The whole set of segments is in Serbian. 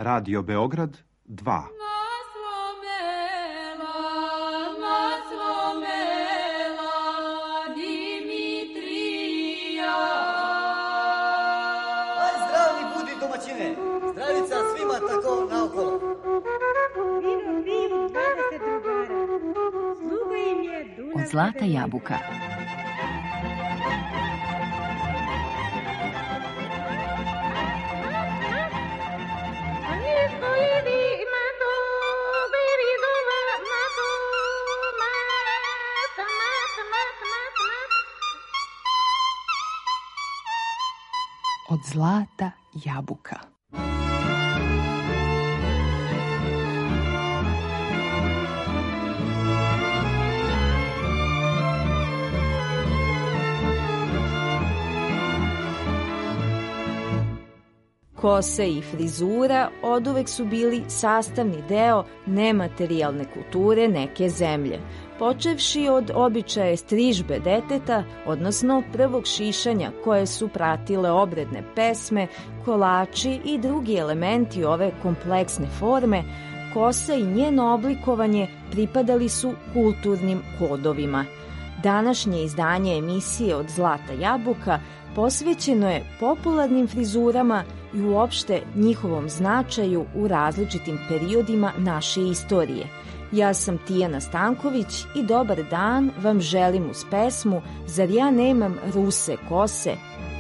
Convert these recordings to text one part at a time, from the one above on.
Radio Beograd 2. Zdravica svima tako naokolo. Vivu, 20 drugara. Sluga im je Dunav. Od Zlata jabuka. Od Zlata jabuka. Kose i frizura oduvek su bili sastavni deo nematerijalne kulture neke zemlje, počevši od običaja strižbe deteta, odnosno prvog šišanja koje su pratile obredne pesme, kolači i drugi elementi ove kompleksne forme. Kosa i njeno oblikovanje pripadali su kulturnim kodovima. Današnje izdanje emisije Od Zlata jabuka posvećeno je popularnim frizurama i uopšte njihovom značaju u različitim periodima naše istorije. Ja sam Tijana Stanković i dobar dan vam želim uz pesmu Zar ja nemam ruse kose?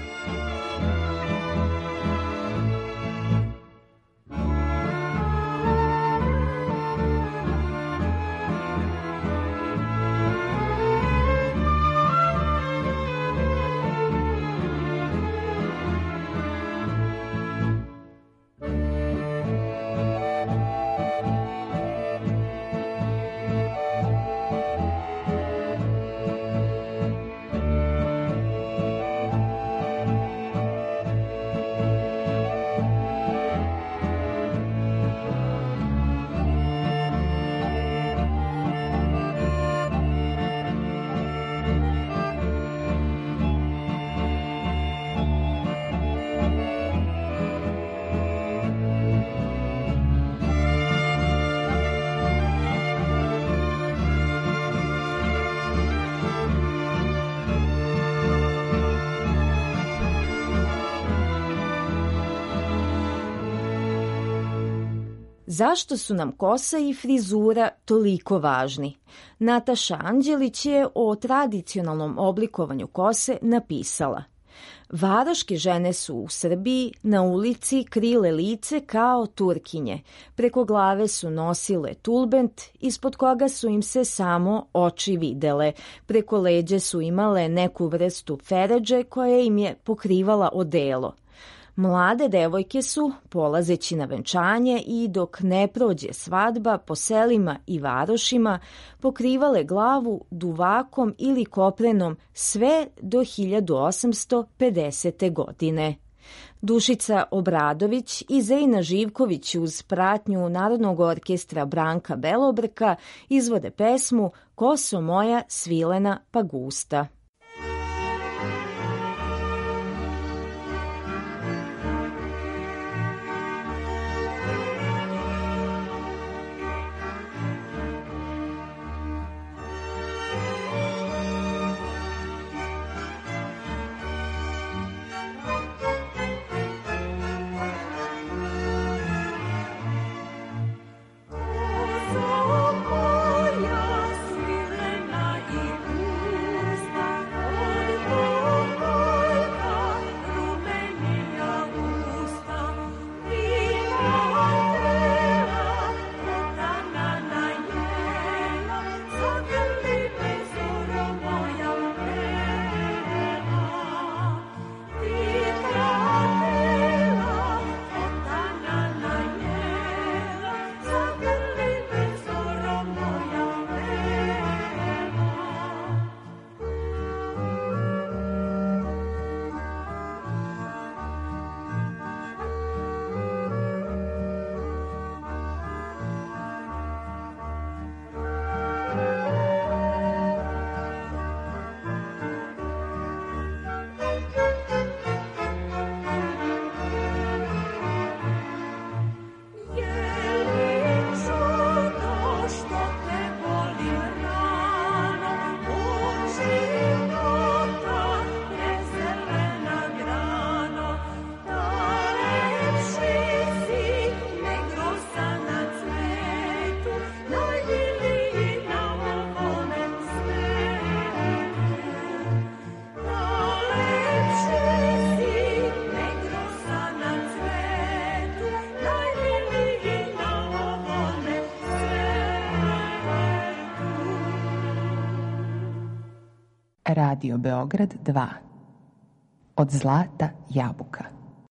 Zašto su nam kosa i frizura toliko važni? Nataša Anđelić je o tradicionalnom oblikovanju kose napisala: Varoške žene su u Srbiji na ulici krile lice kao Turkinje. Preko glave su nosile tulbent, ispod koga su im se samo oči videle. Preko leđa su imale neku vrstu feredže koja im je pokrivala odelo. Mlade devojke su, polazeći na venčanje i dok ne prođe svadba po selima i varošima, pokrivale glavu duvakom ili koprenom sve do 1850. godine. Dušica Obradović i Zejna Živković uz pratnju Narodnog orkestra Branka Belobrka izvode pesmu Koso moja svilena pa gusta. Moja svilena i gusta Radio Beograd 2. Od zlata jabuka.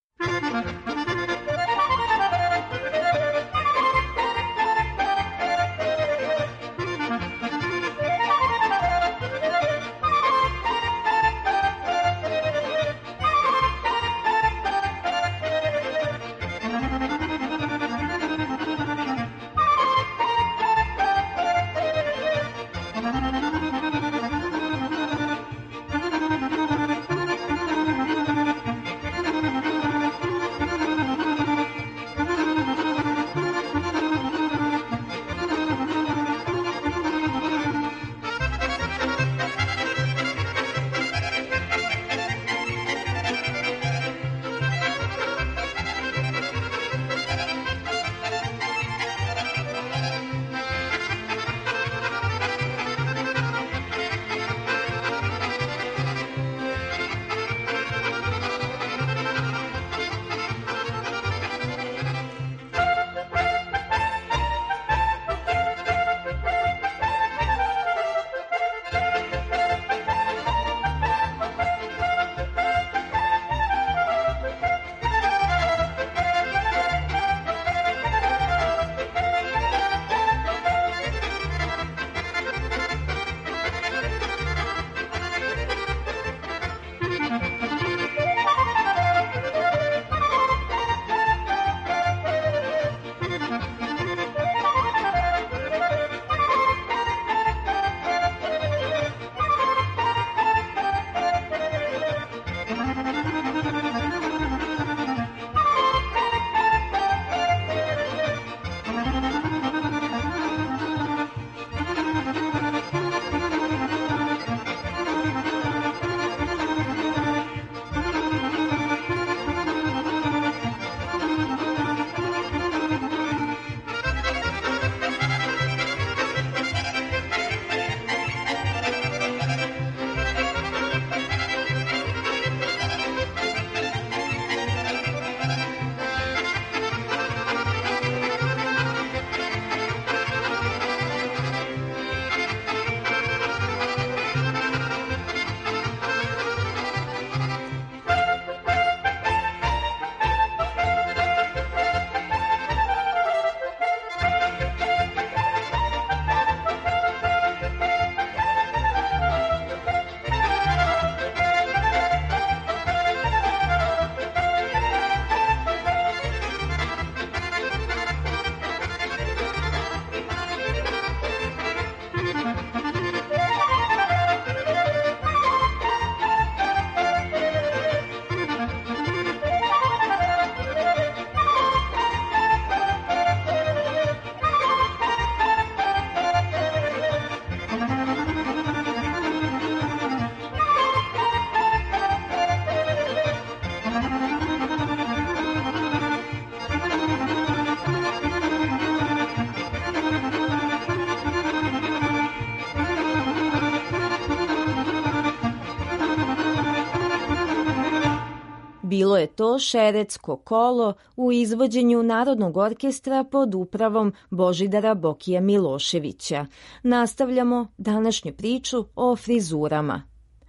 Bilo je to šeretsko kolo u izvođenju Narodnog orkestra pod upravom Božidara Bokija Miloševića. Nastavljamo današnju priču o frizurama.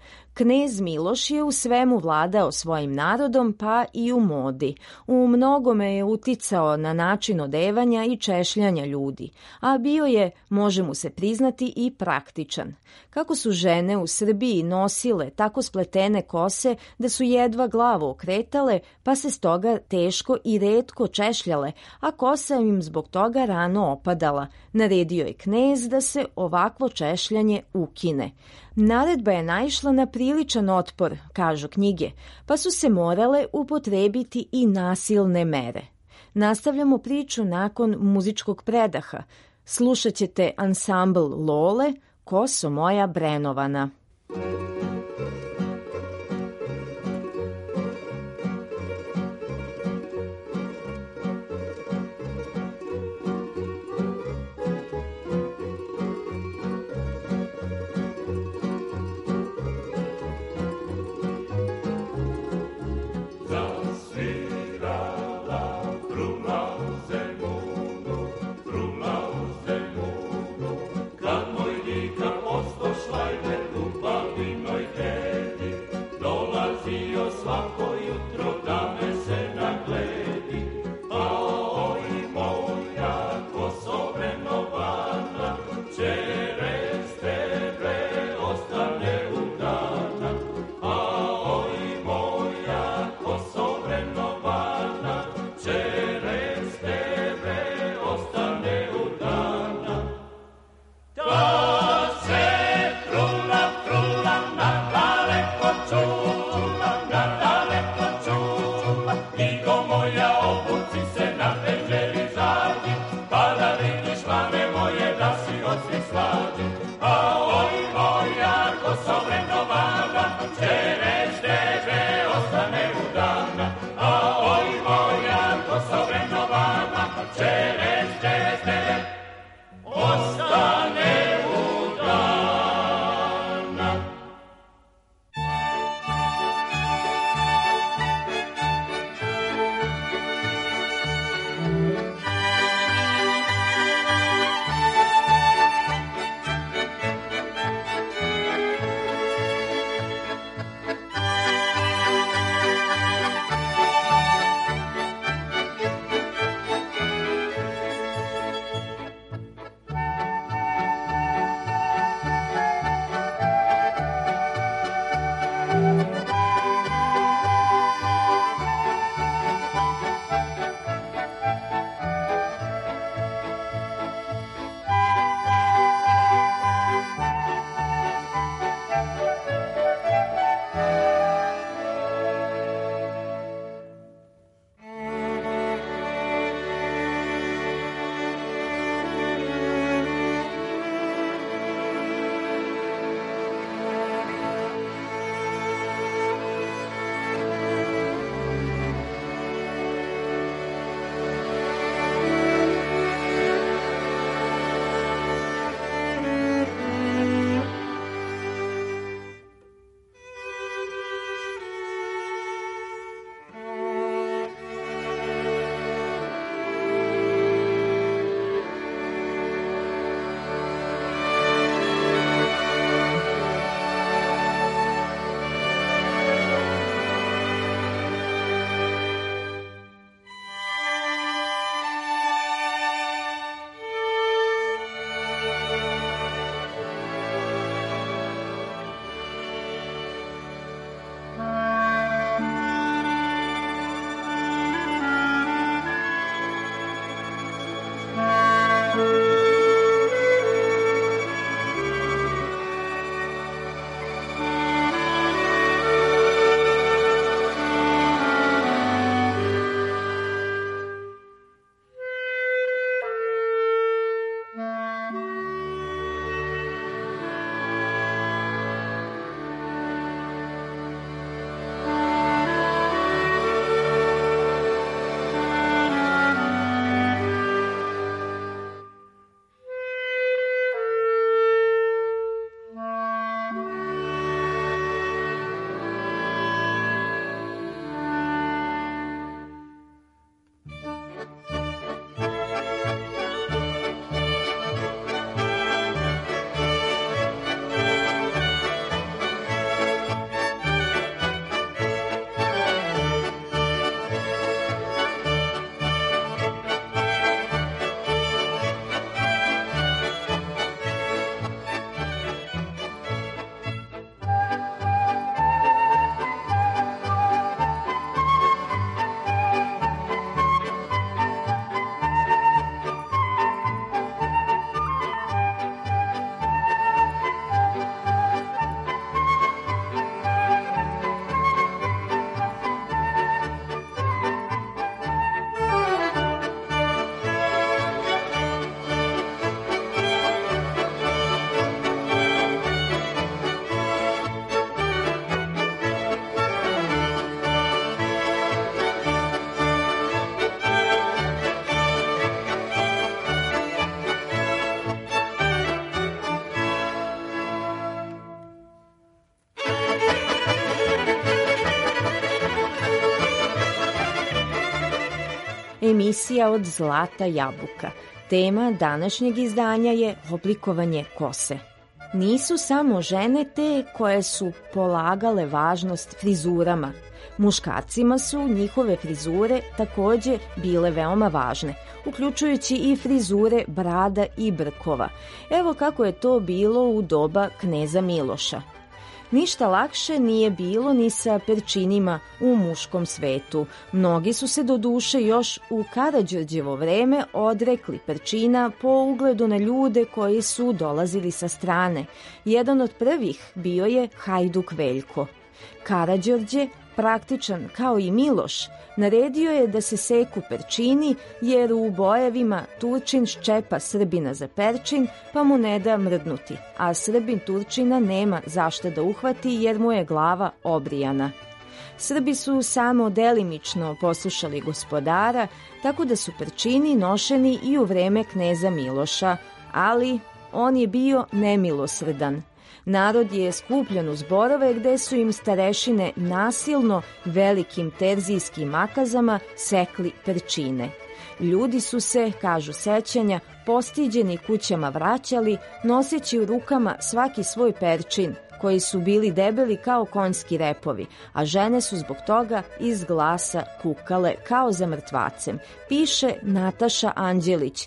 Knez Miloš je u svemu vladao svojim narodom, pa i u modi. U mnogome je uticao na način odevanja i češljanja ljudi, a bio je, može mu se priznati, i praktičan. Kako su žene u Srbiji nosile tako spletene kose da su jedva glavu okretale, pa se stoga teško i retko češljale, a kosa im zbog toga rano opadala. Naredio je knez da se ovakvo češljanje ukine. Naredba je naišla na priličan otpor, kažu knjige, pa su se morale upotrebiti i nasilne mere. Nastavljamo priču nakon muzičkog predaha. Slušat ćete ansambl Lole, Koso moja brenovana. Kad moj dika posto šlajder emisija od Zlata jabuka. Tema današnjeg izdanja je oblikovanje kose. Nisu samo žene te koje su polagale važnost frizurama. Muškarcima su njihove frizure takođe bile veoma važne, uključujući i frizure brada i brkova. Evo kako je to bilo u doba kneza Miloša. Ništa lakše nije bilo ni sa perčinima u muškom svetu. Mnogi su se doduše još u Karađorđevo vreme odrekli perčina po ugledu na ljude koji su dolazili sa strane. Jedan od prvih bio je Hajduk Veljko. Karađorđe, praktičan kao i Miloš, naredio je da se seku perčini jer u bojevima Turčin ščepa Srbina za perčin pa mu ne da mrdnuti, a Srbin Turčina nema zašta da uhvati jer mu je glava obrijana. Srbi su samo delimično poslušali gospodara, tako da su perčini nošeni i u vreme kneza Miloša, ali on je bio nemilosrdan. Narod je skupljan u zborove gde su im starešine nasilno velikim terzijskim makazama sekli perčine. Ljudi su se, kažu sećanja, postiđeni kućama vraćali, noseći u rukama svaki svoj perčin, koji su bili debeli kao konjski repovi, a žene su zbog toga iz glasa kukale kao za mrtvacem, piše Nataša Anđelić.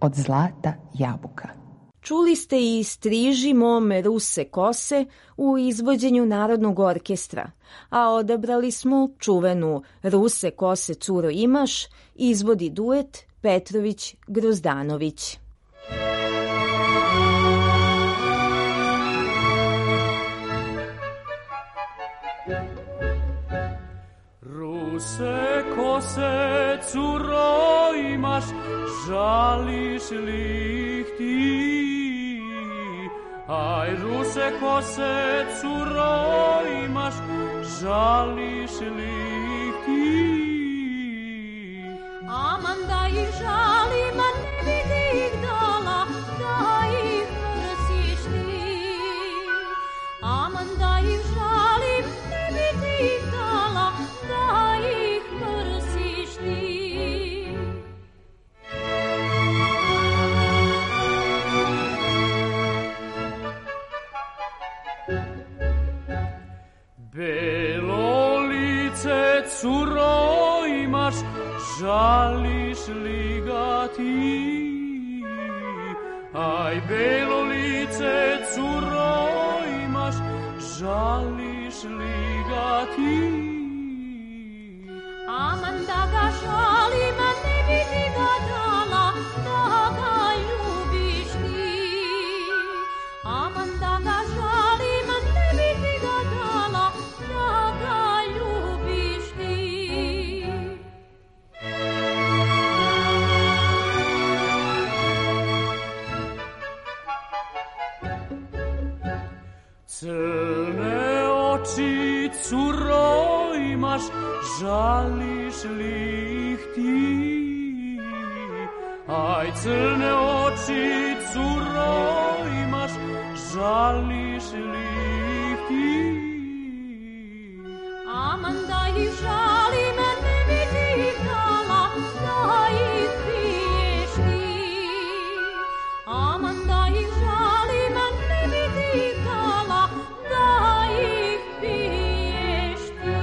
od zlata jabuka. Čuli ste i Striži mome ruse kose u izvođenju Narodnog orkestra, a odabrali smo čuvenu Ruse kose curo imaš, izvodi duet Petrović-Grozdanović. Ruse kose curo imaš, žališ li ih ti? Aj, ruse kose curo imaš, žališ li ih ti? Aman da ih žalim, a ne bi ti ih dala, da ih mrziš ti. Aman da ih žalim, ne bi ti ih dala, da ih mrziš ti. Belo lice curo imaš, žališ li ga ti? Aj, belo lice curo imaš, žališ li ga ti? Aman da ga žalim, a ne bi ti ga dala, da ga ljubiš ti. Aman da ga žalim, a ne bi ti ga dala, da ga ljubiš ti. Crne oči curo imaš, žališ li ih ti? Aj, crne oči curo imaš, žališ li ih ti? Aman da ih žalim, a ne bi ti ih dala, da ih piješ ti. Aman da ih žalim, a ne bi ti ih dala, da ih piješ ti.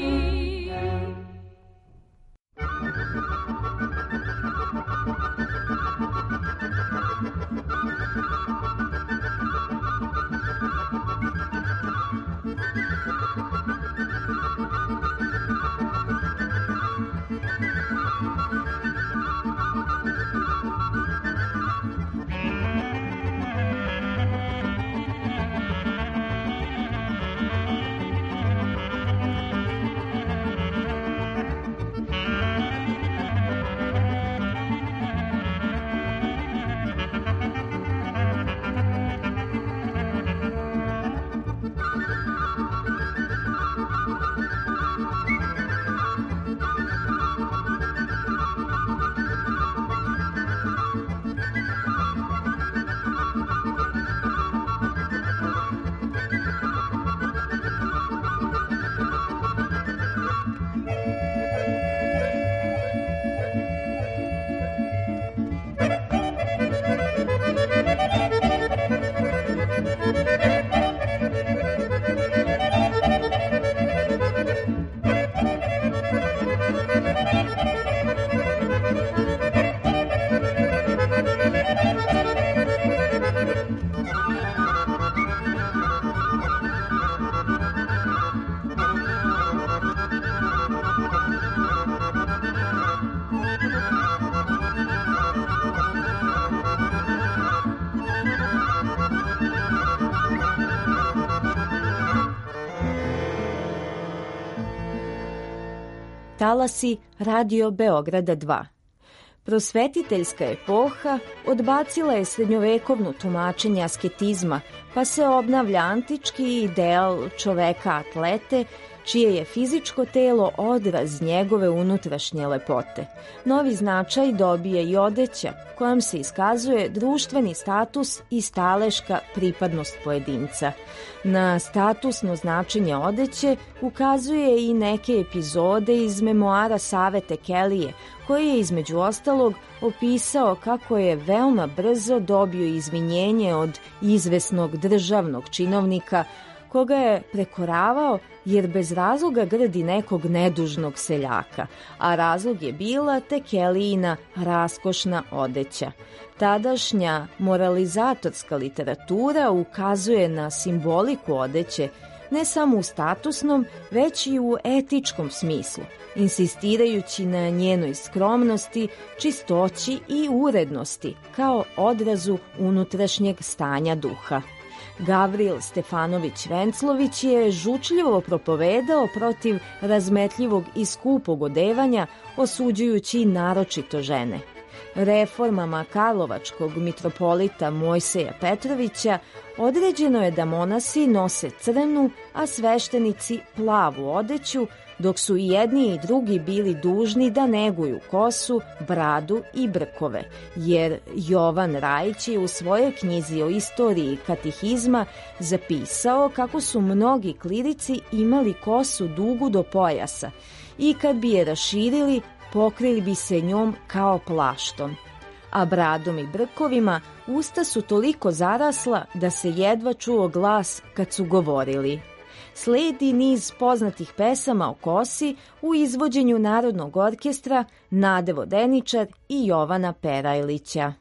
Talasi Radio Beograda 2. Prosvetiteljska epoha odbacila je srednjovekovno tumačenje asketizma, pa se obnavlja antički ideal čoveka atlete, čije je fizičko telo odraz njegove unutrašnje lepote. Novi značaj dobije i odeća, kojom se iskazuje društveni status i staleška pripadnost pojedinca. Na statusno značenje odeće ukazuje i neke epizode iz memoara Savete Kelije, koji je između ostalog opisao kako je veoma brzo dobio izvinjenje od izvesnog državnog činovnika koga je prekoravao jer bez razloga grdi nekog nedužnog seljaka, a razlog je bila Tekelijina raskošna odeća. Tadašnja moralizatorska literatura ukazuje na simboliku odeće, ne samo u statusnom, već i u etičkom smislu, insistirajući na njenoj skromnosti, čistoći i urednosti kao odrazu unutrašnjeg stanja duha. Gavril Stefanović Venclović je žučljivo propovedao protiv razmetljivog i skupog odevanja, osuđujući naročito žene. Reformama karlovačkog mitropolita Mojseja Petrovića određeno je da monasi nose crnu, a sveštenici plavu odeću, dok su i jedni i drugi bili dužni da neguju kosu, bradu i brkove, jer Jovan Rajić je u svojoj knjizi o istoriji katehizma zapisao kako su mnogi klirici imali kosu dugu do pojasa i kad bi je raširili, pokrili bi se njom kao plaštom, a bradom i brkovima usta su toliko zarasla da se jedva čuo glas kad su govorili. Sledi niz poznatih pesama o kosi u izvođenju Narodnog orkestra Nade Vodeničar i Jovana Perajlića.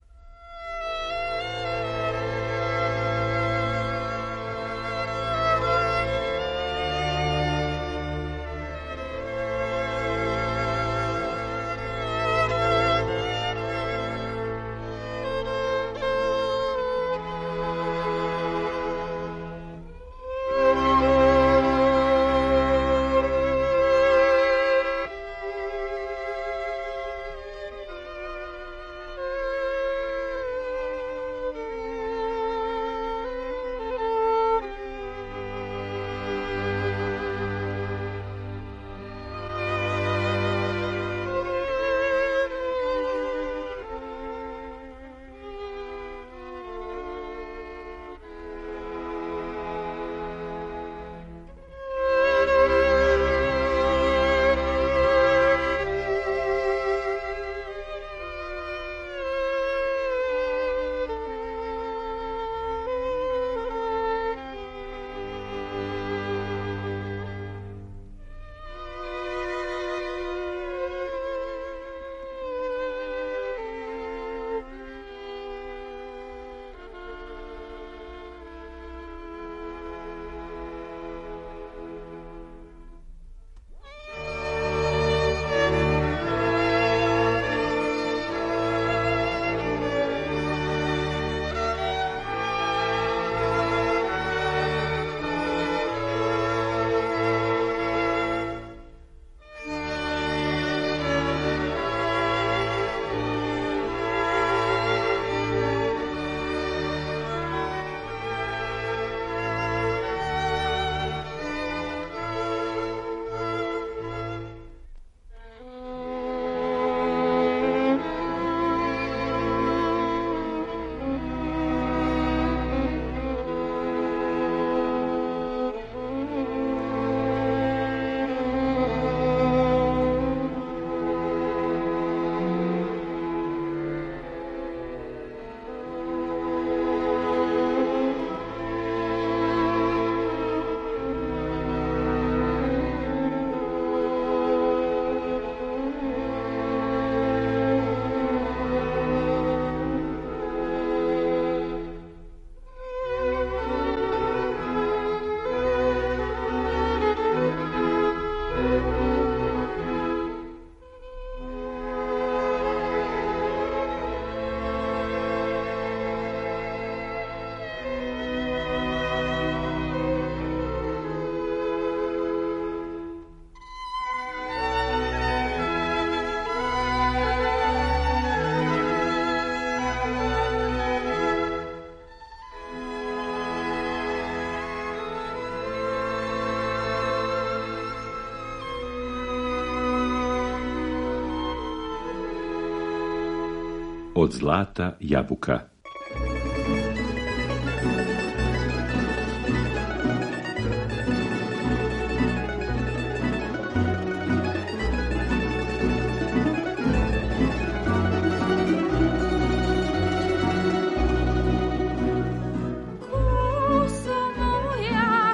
Od zlata jabuka. Koso moja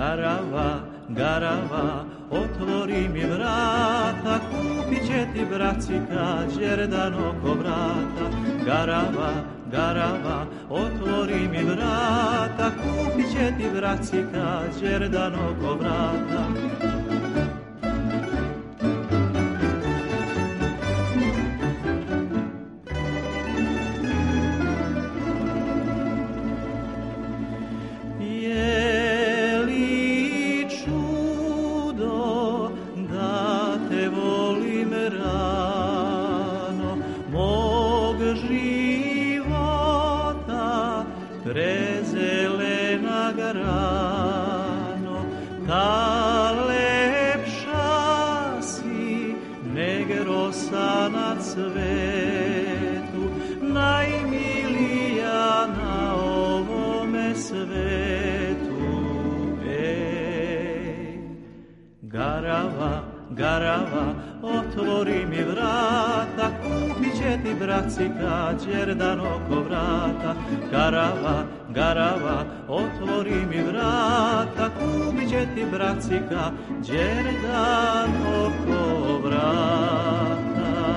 Garava, garava, otvori mi vrata, kupit će ti bracika, đerdan oko vrata. Garava, garava, otvori mi vrata, kupit će ti bracika, đerdan oko vrata. Prezelena grano, ta lepša si nego rosa na cvetu, najmilija na ovome svetu. Garava, garava, otvori mi vrata, kupit će ti bracika, đerdan oko vrata. Garava, garava, otvori mi vrata, kupit će ti bracika, đerdan oko vrata.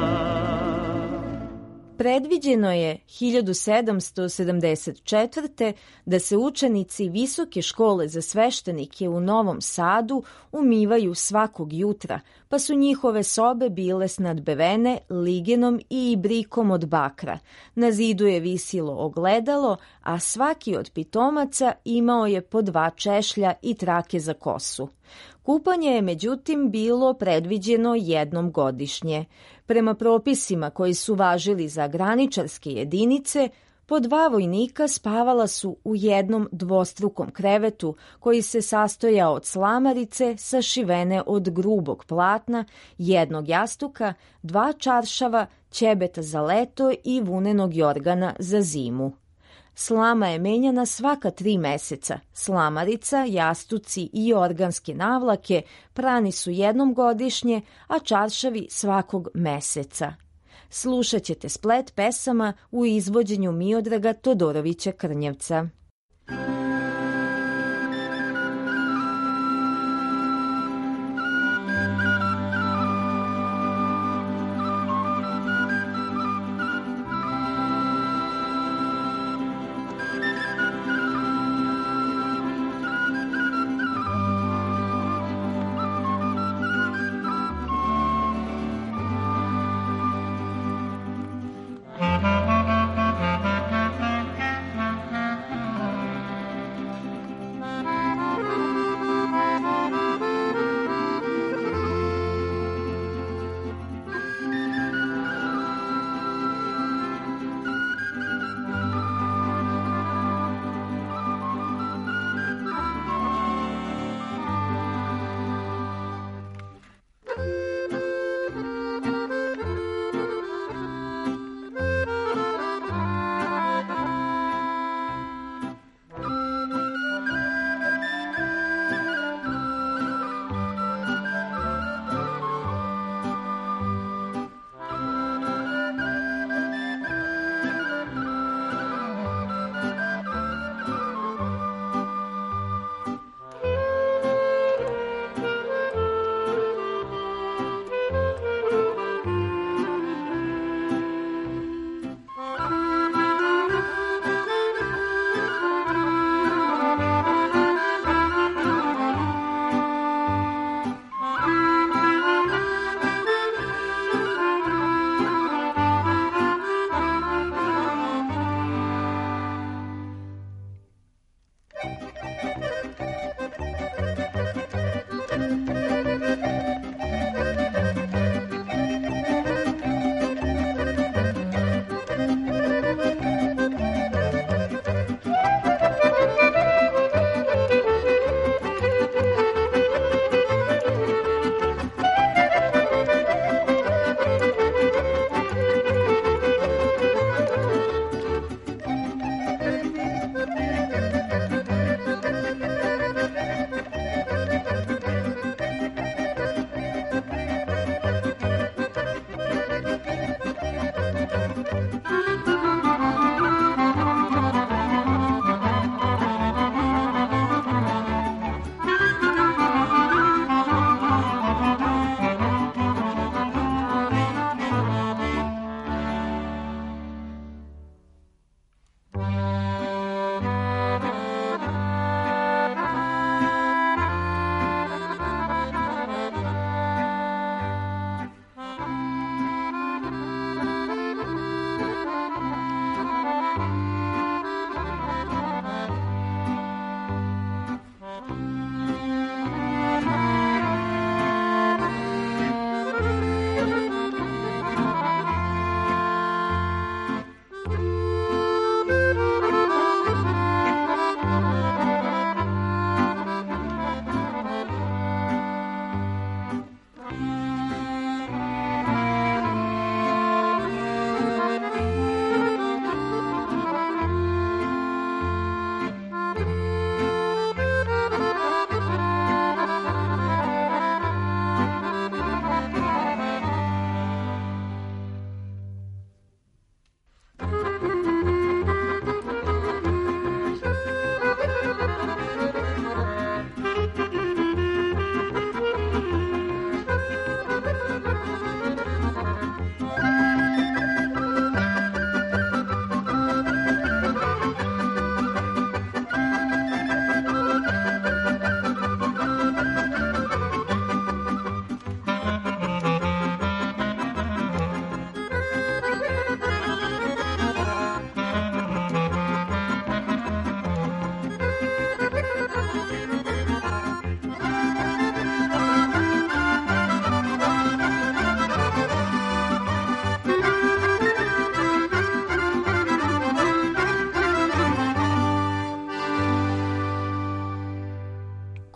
Predviđeno je 1774. da se učenici Visoke škole za sveštenike u Novom Sadu umivaju svakog jutra, pa su njihove sobe bile snadbevene ligenom i ibrikom od bakra. Na zidu je visilo ogledalo, a svaki od pitomaca imao je po 2 češlja i trake za kosu. Kupanje je međutim bilo predviđeno jednom godišnje. Prema propisima koji su važili za graničarske jedinice, po 2 vojnika spavala su u jednom dvostrukom krevetu koji se sastojao od slamarice sašivene od grubog platna, jednog jastuka, 2 čaršava, ćebeta za leto i vunenog jorgana za zimu. Slama je menjana svaka 3 meseca. Slamarica, jastuci i organske navlake prani su jednom godišnje, a čaršavi svakog meseca. Slušat ćete splet pesama u izvođenju Miodraga Todorovića Krnjevca.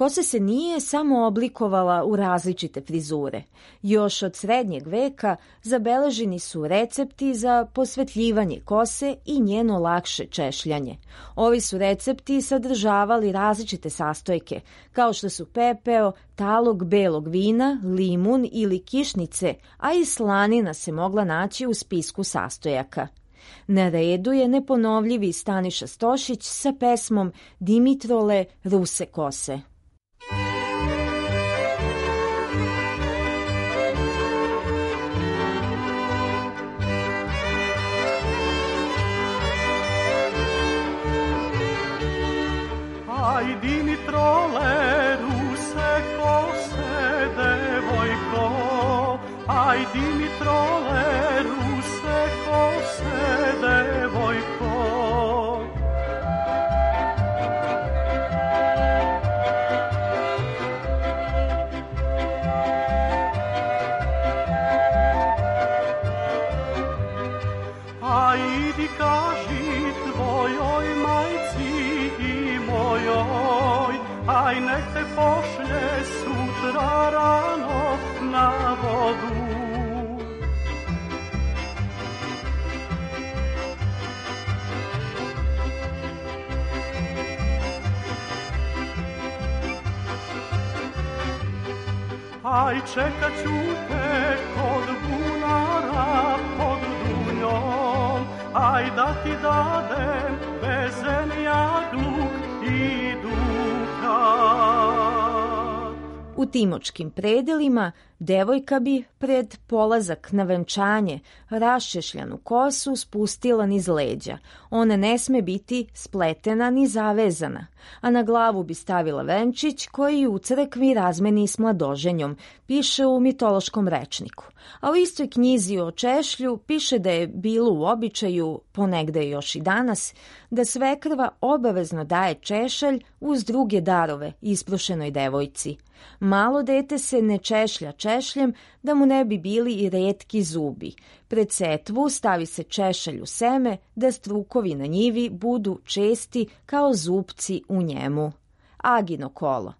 Kosa se nije samo oblikovala u različite frizure. Još od srednjeg veka zabeleženi su recepti za posvetljivanje kose i njeno lakše češljanje. Ovi su recepti sadržavali različite sastojke, kao što su pepeo, talog belog vina, limun ili kišnice, a i slanina se mogla naći u spisku sastojaka. Na redu je neponovljivi Staniša Stošić sa pesmom Dimitrole ruse kose. Aj Dimitrole ruse kose, devojko, aj Dimitrole ruse kose, devojko. Aj idi kaži tvojoj majci i mojoj, aj nek te pošlje sutra rano na vodu. Aj čekat ću te kod bunara pod dunjom, aj da ti dadem bezen jagluk i dukat. U timočkim predelima devojka bi pred polazak na venčanje raščešljanu kosu spustila niz leđa. Ona ne sme biti spletena ni zavezana, a na glavu bi stavila venčić koji u crkvi razmeni s mladoženjom, piše u mitološkom rečniku. A u istoj knjizi o češlju piše da je bilo u običaju, ponegde još i danas, da svekrva obavezno daje češalj uz druge darove isprošenoj devojci. Malo dete se ne češlja češljem da mu ne bi bili i retki zubi. Pred setvu stavi se češalj u seme da strukovi na njivi budu česti kao zupci u njemu. Agino kolo.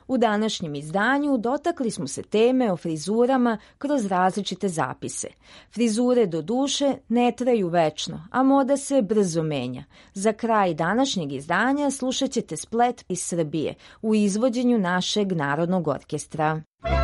U današnjem izdanju dotakli smo se teme o frizurama kroz različite zapise. Frizure do duše ne traju večno, a moda se brzo menja. Za kraj današnjeg izdanja slušat ćete splet iz Srbije u izvođenju našeg Narodnog orkestra.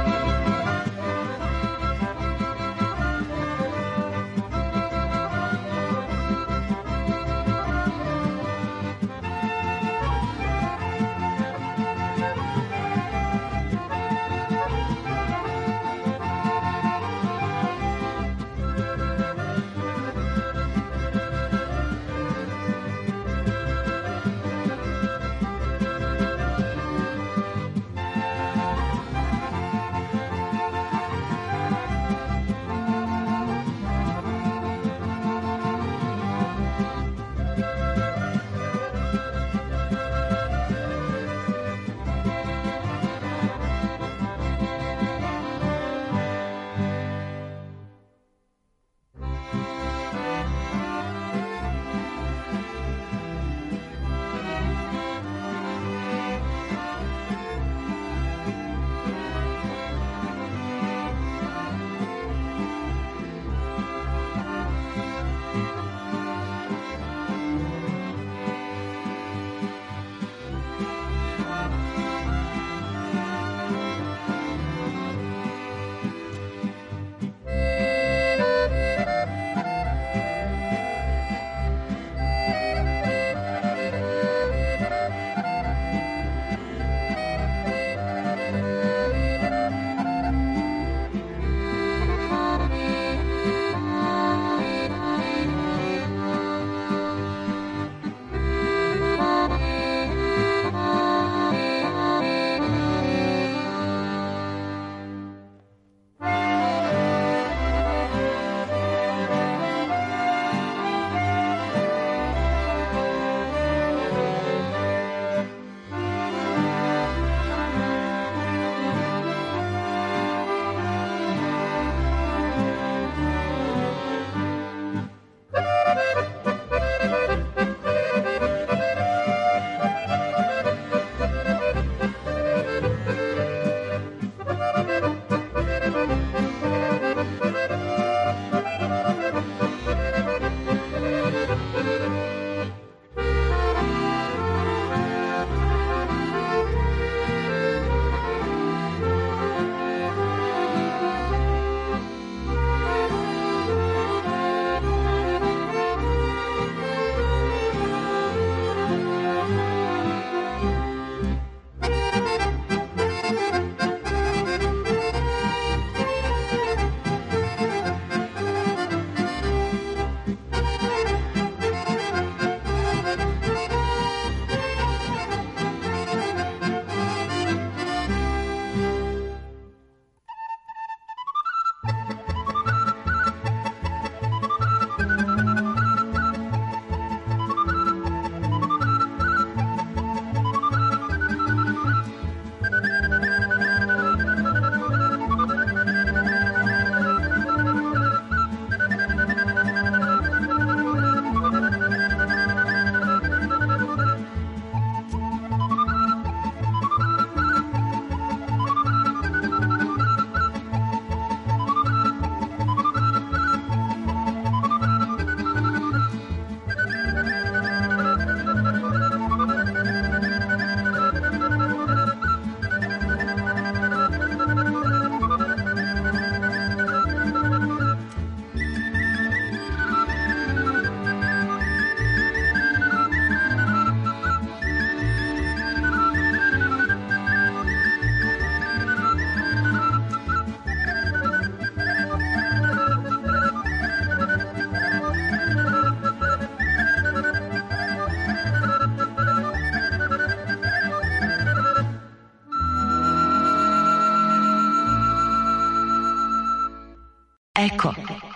Eko.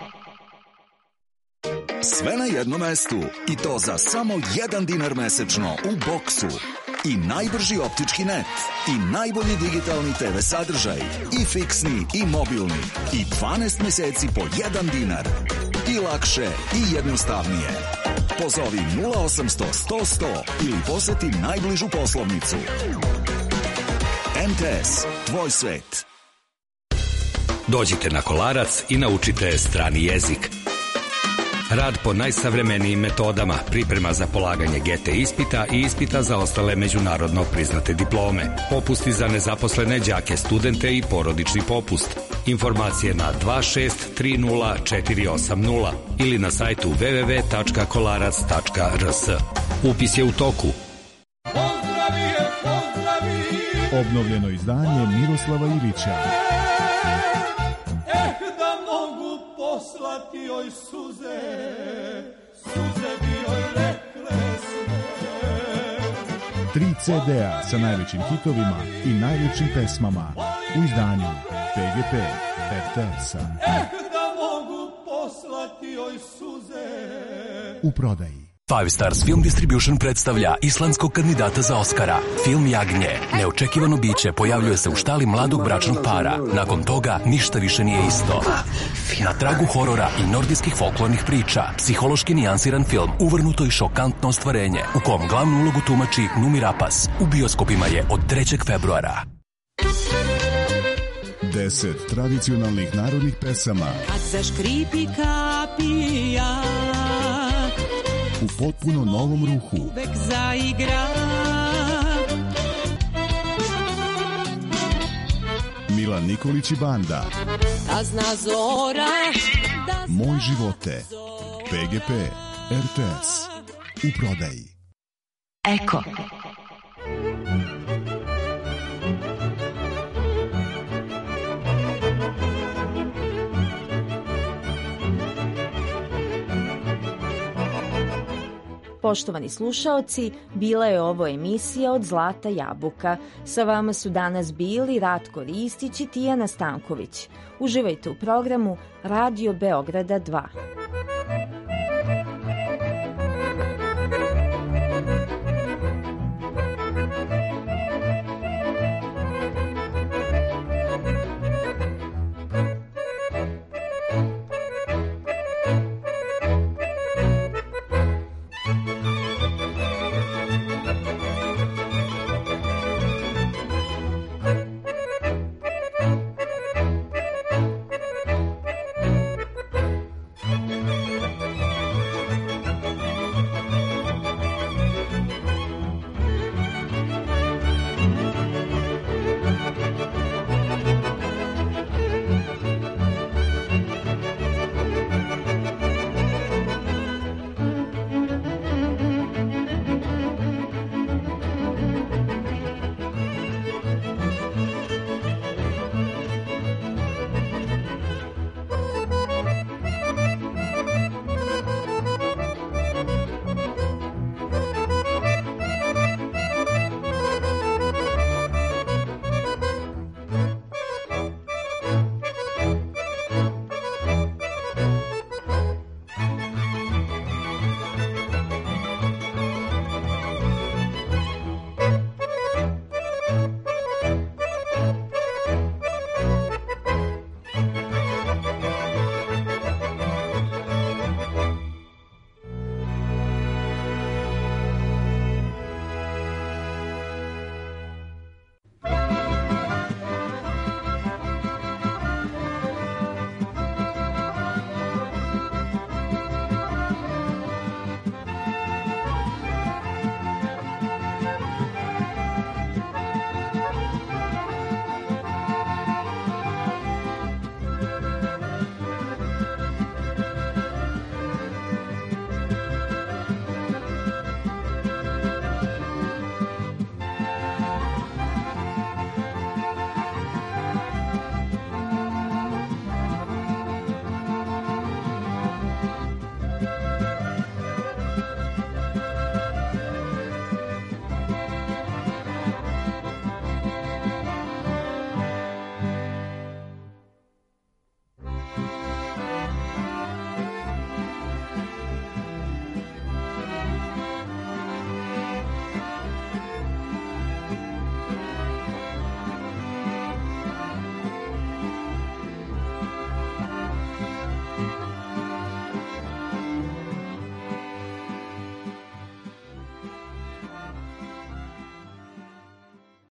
Sve na jednom mestu i to za samo $1 mesečno u Boksu. I najbrži optički net, i najbolji digitalni TV sadržaj, i fiksni, i mobilni, i 12 meseci po $1. I lakše, i jednostavnije. Pozovi 0800 100 100 ili poseti najbližu poslovnicu. MTS, tvoj svet. Dođite na Kolarac i naučite strani jezik. Rad po najsavremenijim metodama, priprema za polaganje GT ispita i ispita za ostale međunarodno priznate diplome, popusti za nezaposlene đake, studente i porodični popust. Informacije na 2630480 ili na sajtu www.kolarac.rs. Upis je u toku. Obnovljeno izdanje Miroslava Ivića. Da mogu poslati joj suze, suze bi joj rekle sve. 3 CD-a sa najvećim hitovima i najljepšim pesmama u izdanju PGP RTS-a. Da mogu poslati joj suze. U prodaji. Five Stars Film Distribution predstavlja islandskog kandidata za Oskara. Film Jagnje. Neočekivano biće pojavljuje se u štali mladog bračnog para. Nakon toga ništa više nije isto. Na tragu horora i nordijskih folklornih priča, psihološki nijansiran film, uvrnuto i šokantno ostvarenje, u kom glavnu ulogu tumači Numi Rapas. U bioskopima je od 3. februara. 10 tradicionalnih narodnih pesama. Kad zaškripi kapija, u potpuno novom ruhu. Uvek zaigra. Milan Nikolić i banda. Da zna zora. Moj živote. PGP RTS. U prodaji. Eko. Poštovani slušaoci, bila je ovo emisija od Zlata jabuka. Sa vama su danas bili Ratko Ristić i Tijana Stanković. Uživajte u programu Radio Beograda 2.